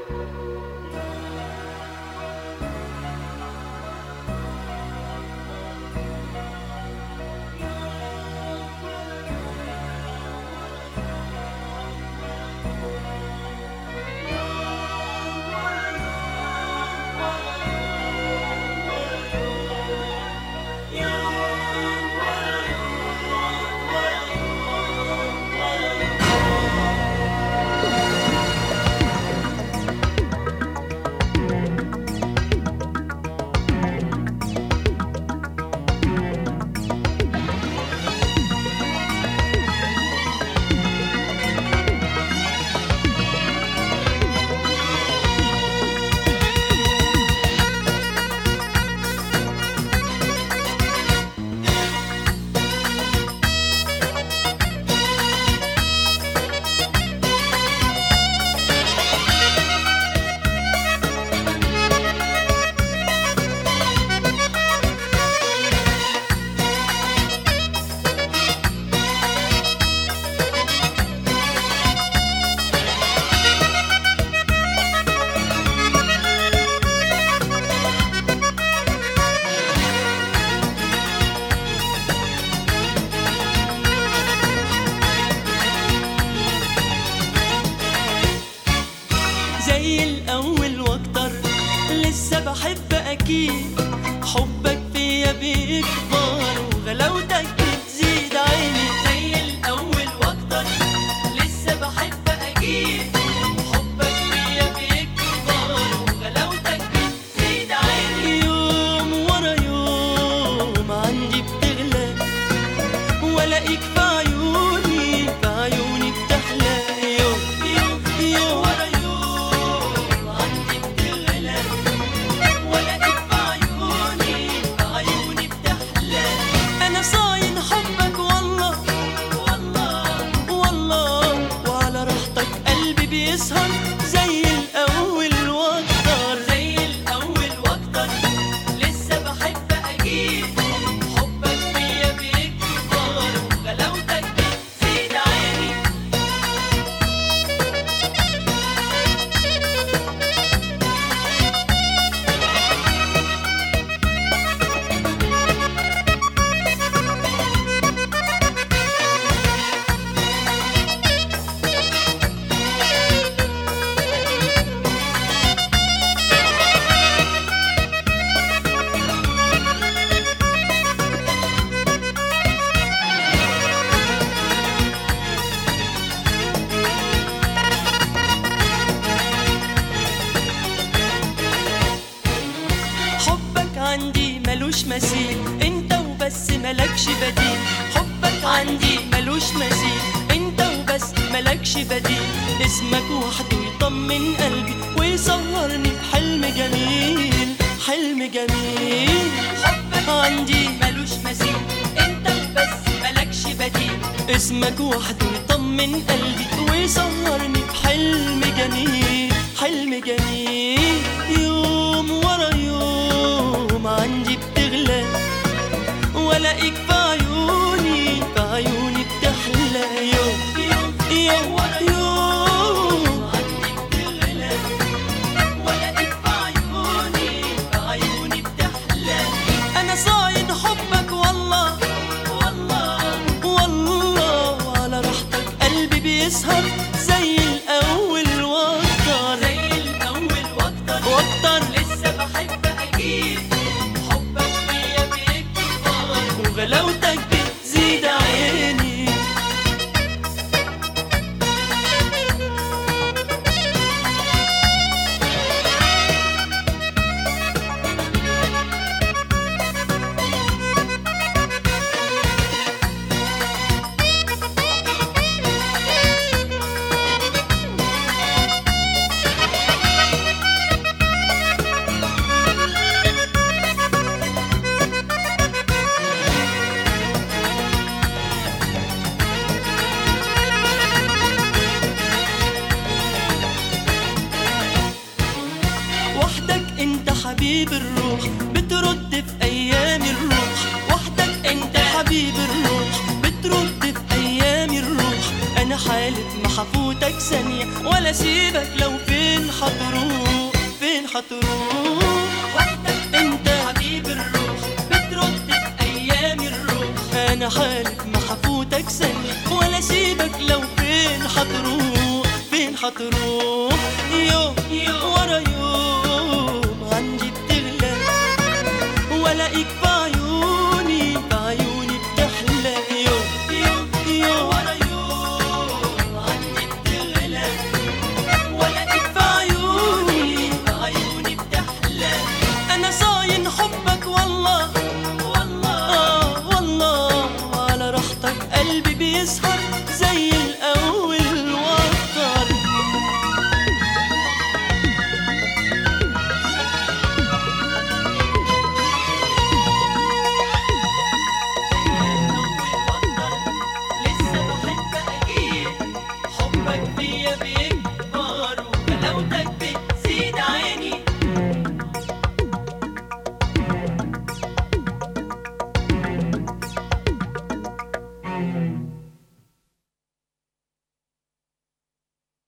زي الأول واكتر، لسه بحب أكيد، حبك فيا بيكبر وغلاوتك بتزيد عيني. زي الأول واكتر، لسه بحب أكيد، حبك فيا بيكبر وغلاوتك بتزيد عيني. يوم ورا يوم عندي بتغلى، ولاقيك في عيوني في عيوني بتحلى. يوم ورا يوم عندي بتغلى، ولاقيك في عيوني في عيوني بتحلى. أنا صاين حبك والله والله والله، وعلى راحتك قلبي بيسهر زي الأول واكتر. زي الأول واكتر، لسه بحب أكيد، حبك فيا بيكبر وغلاوتك بتزيد عيني. حبك عندي ملوش مثيل، انت وبس ملكش بديل. حبك عندي ملوش مثيل، انت وبس ملكش بديل. اسمك وحده يطمن قلبي ويصورني بحلم جميل، حلم جميل. حبك عندي ملوش مثيل، انت وبس ملكش بديل. اسمك وحده يطمن قلبي ويصورني بحلم جميل، حلم جميل. يوم ورا يوم عندي بتغلى، ولاقيك في عيوني في عيوني بتحلى. يوم ورا يوم عندي بتغلى، ولاقيك في عيوني في عيوني بتحلى. أنا صاين حبك والله والله والله، وعلى راحتك قلبي بيسهر زي الأول واكتر. زي الأول واكتر، حفوتك ثانية ولا سيبك لو فين هتروح فين هتروح. وحدك انت حبيب الروح بترد بأيام الروح، انا حالف ما حفوتك ثانية ولا سيبك لو فين هتروح فين هتروح. يوم ورا يوم عندي بتغلى والاقيك في عيوني بتحلى. يوم ورا يوم عندي بتغلى والاقيك في عيوني بتحلى. انا صاين حبك والله والله والله، وعلى راحتك قلبي بيسهر زي الاول واكتر. لسه بحب اكيد حبك فيا بيجري